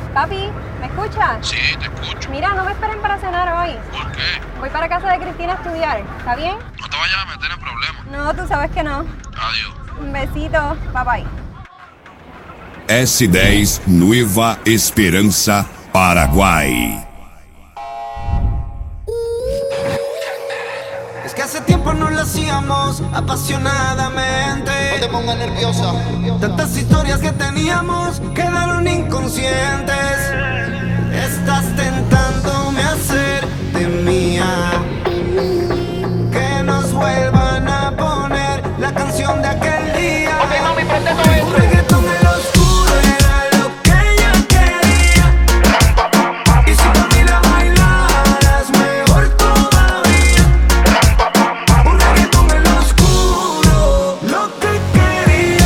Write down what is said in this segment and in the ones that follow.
Papi, ¿me escuchas? Sí, te escucho. Mira, no me esperen para cenar hoy. ¿Por qué? Voy para casa de Cristina a estudiar. ¿Está bien? No te vayas a meter en problemas. No, tú sabes que no. Adiós. Un besito. Bye bye. S10 Nueva Esperança, Paraguay. Es que hace tiempo no lo hacíamos apasionadamente. No te pongas nerviosa. Tantas historias que teníamos quedaron inconscientes. Estás tentándome a hacerte mía. Que nos vuelvan a poner la canción de aquel día. Ok, mami, prende todo eso. Un reggaetón en lo oscuro era lo que ella quería. Y si por mí la bailaras, mejor todavía. Un reggaetón en lo oscuro, lo que quería.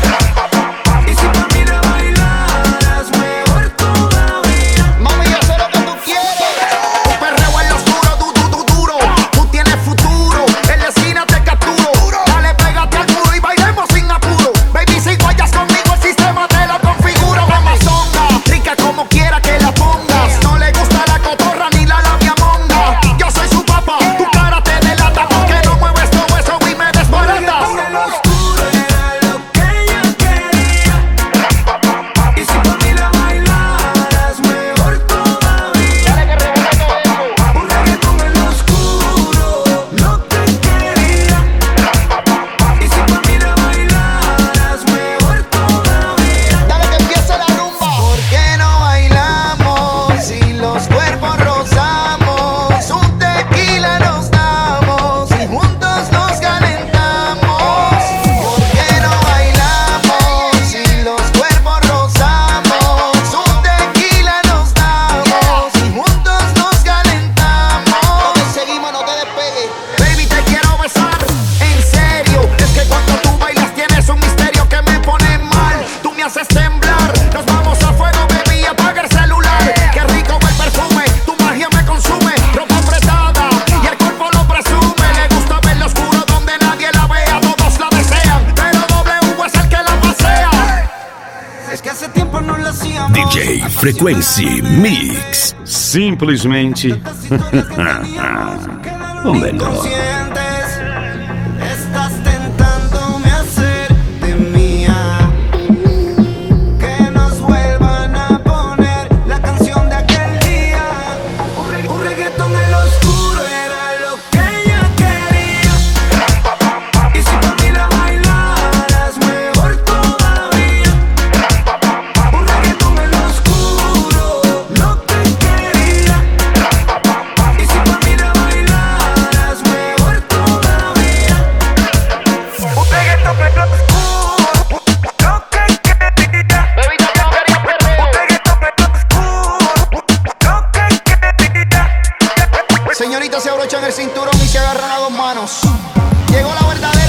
Y si por mí la bailaras, mejor todavía. Mami, yo sé lo que tú quieres. Un perreo en lo oscuro, duro. Tú tienes futuro. En la esquina te capturo. Dale, pégate al muro y bailemos sin apuro. Baby, si guayas conmigo, el sistema te lo configuro. Amazonga, rica como quiera que la pongas. No le gusta la cotorra ni la labia monga. Yo soy su papá, tu cara te delata. Porque no mueves todo eso y me desbaratas. Un reggaetón en lo oscuro era lo que ella quería. Y si por mí la bailaras, mejor todavía. Dale, que rebota todo eso. Un reggaetón en lo oscuro, lo que quería. Y si por mí la bailaras, mejor todavía. Dale que empiece la rumba. ¿Por qué no bailamos si los cuerpos rozamos? Un tequila nos damos y juntos nos calentamos. ¿Por qué no bailamos si los cuerpos rozamos? Un tequila nos damos y juntos nos calentamos. Donde seguimos, no te despegues. Baby, te quiero besar, en serio. Es que cuando tú bailas tienes un misterio que me pone mal. Tú me haces temblar. Nos vamos a fuego, baby, apaga el celular. Qué rico el perfume, tu magia me consume. Ropa apretada y el cuerpo lo presume. Le gusta ver lo oscuro donde nadie la vea. Todos la desean, pero W es el que la pasea. Es que hace tiempo no lo hacíamos. DJ Frequency Mix. Simplesmente o melhor. Conscientes, estás tentándome a hacerte mía. Que nos vuelvan a poner la canción de aquel día. Un reggaetón en lo oscuro era lo que ella quería. Y si por mí la bailaras, mejor todavía. Un reggaetón en lo oscuro, lo que quería. Y si por mí la bailaras, mejor todavía. Un reggaetón en lo oscuro, lo que quería. Baby, yo no quería perreo. Un reggaetón en lo oscuro, lo que quería. Señoritas, se abrochan el cinturón y se agarran a dos manos. Llegó la verdadera.